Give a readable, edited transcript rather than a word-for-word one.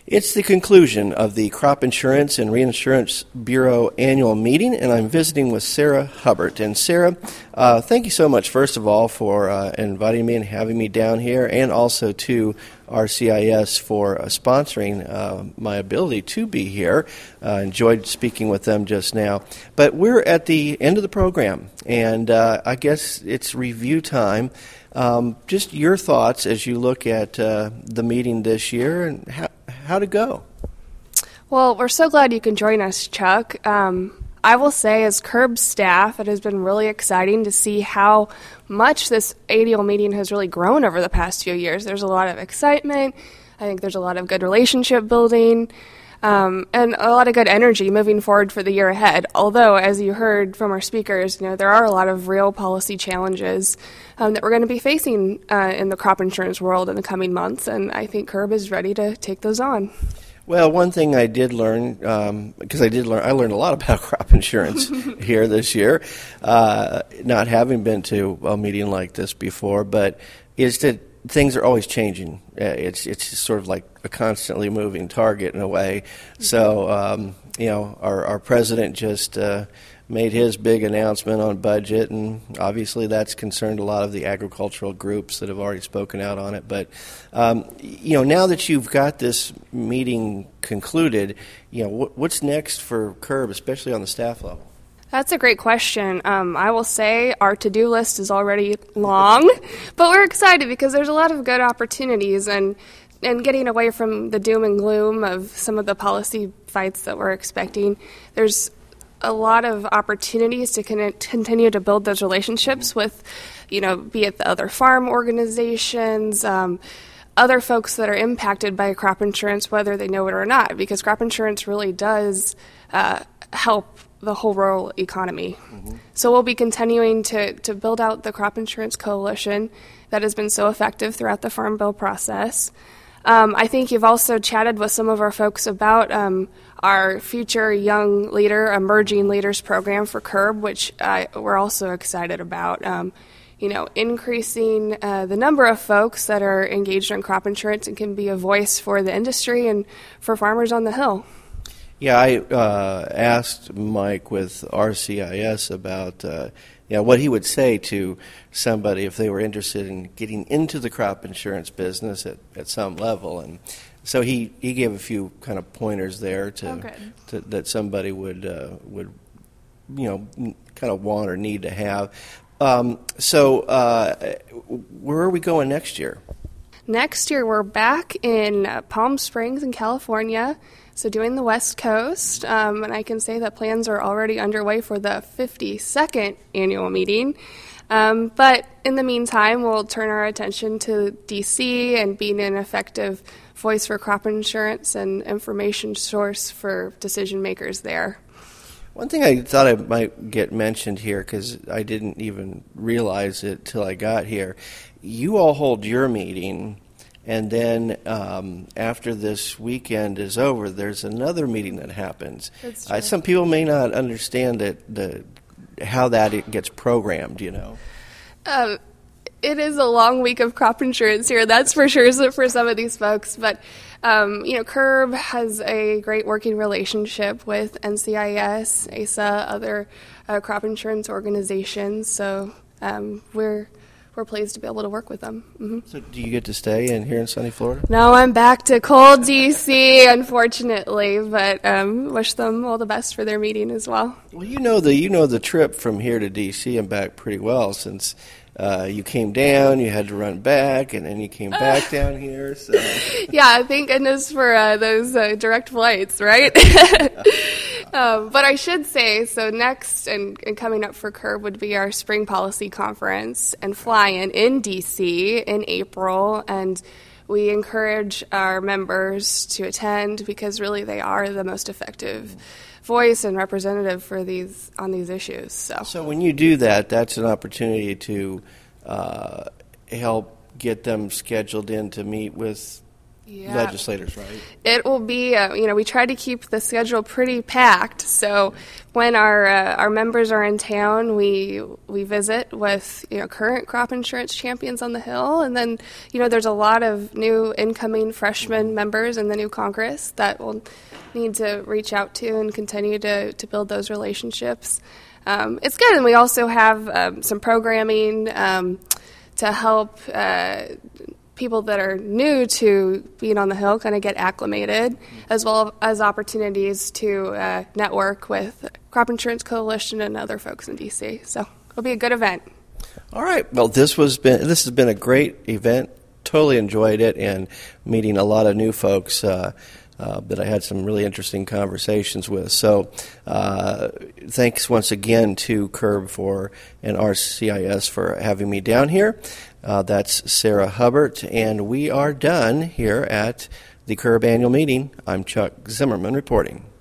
It's the conclusion of the Crop Insurance and Reinsurance Bureau annual meeting, and I'm visiting with Sarah Hubbard. And Sarah, thank you so much, first of all, for inviting me and having me down here, and also to RCIS for sponsoring my ability to be here. Enjoyed speaking with them just now. But we're at the end of the program, and I guess it's review time. Just your thoughts as you look at the meeting this year and how'd it go? Well, we're so glad you can join us, Chuck. I will say, as CURB staff, it has been really exciting to see how much this annual meeting has really grown over the past few years. There's a lot of excitement. I think there's a lot of good relationship building, and a lot of good energy moving forward for the year ahead. Although, as you heard from our speakers, there are a lot of real policy challenges that we're going to be facing in the crop insurance world in the coming months, and I think CURB is ready to take those on. Well, one thing I did learn, because I learned a lot about crop insurance here this year, not having been to a meeting like this before, but is that things are always changing. It's just sort of like a constantly moving target in a way. So, our president just made his big announcement on budget, and obviously that's concerned a lot of the agricultural groups that have already spoken out on it. But, now that you've got this meeting concluded, what's next for CURB, especially on the staff level? That's a great question. I will say our to-do list is already long, but we're excited because there's a lot of good opportunities, and getting away from the doom and gloom of some of the policy fights that we're expecting, there's a lot of opportunities to continue to build those relationships with, be it the other farm organizations, other folks that are impacted by crop insurance, whether they know it or not, because crop insurance really does help the whole rural economy. Mm-hmm. So we'll be continuing to build out the Crop Insurance Coalition that has been so effective throughout the Farm Bill process. I think you've also chatted with some of our folks about our Future Young Leader, Emerging Leaders program for CURB, which we're also excited about. Increasing the number of folks that are engaged in crop insurance and can be a voice for the industry and for farmers on the Hill. Yeah, I asked Mike with RCIS about what he would say to somebody if they were interested in getting into the crop insurance business at some level, and so he gave a few kind of pointers there to that somebody would kind of want or need to have. So where are we going next year? Next year we're back in Palm Springs in California. So doing the West Coast, and I can say that plans are already underway for the 52nd annual meeting. But in the meantime, we'll turn our attention to D.C. and being an effective voice for crop insurance and information source for decision makers there. One thing I thought I might get mentioned here, because I didn't even realize it till I got here, you all hold your meeting, and then after this weekend is over, there's another meeting that happens. Some people may not understand how that gets programmed, It is a long week of crop insurance here, that's for sure, for some of these folks. But, CURB has a great working relationship with NCIS, ASA, other crop insurance organizations. So we're pleased to be able to work with them. Mm-hmm. So do you get to stay here in sunny Florida? No, I'm back to cold D.C., unfortunately, but wish them all the best for their meeting as well. Well, you know the trip from here to D.C. and back pretty well, since you came down, you had to run back, and then you came back down here. So. Yeah, thank goodness for those direct flights, right? But I should say, so next and coming up for CURB would be our Spring Policy Conference and fly-in in D.C. in April, and we encourage our members to attend because really they are the most effective voice and representative for on these issues. So when you do that, that's an opportunity to help get them scheduled in to meet with legislators, right? It will be, we try to keep the schedule pretty packed. So when our members are in town, we visit with current crop insurance champions on the Hill, and then there's a lot of new incoming freshman members in the new Congress that will need to reach out to and continue to build those relationships. It's good, and we also have some programming to help people that are new to being on the Hill kind of get acclimated, as well as opportunities to network with Crop Insurance Coalition and other folks in D.C. So it'll be a good event. All right. Well, this has been a great event. Totally enjoyed it, and meeting a lot of new folks that I had some really interesting conversations with. So thanks once again to CURB and RCIS for having me down here. That's Sarah Hubbard, and we are done here at the CURB annual meeting. I'm Chuck Zimmerman reporting.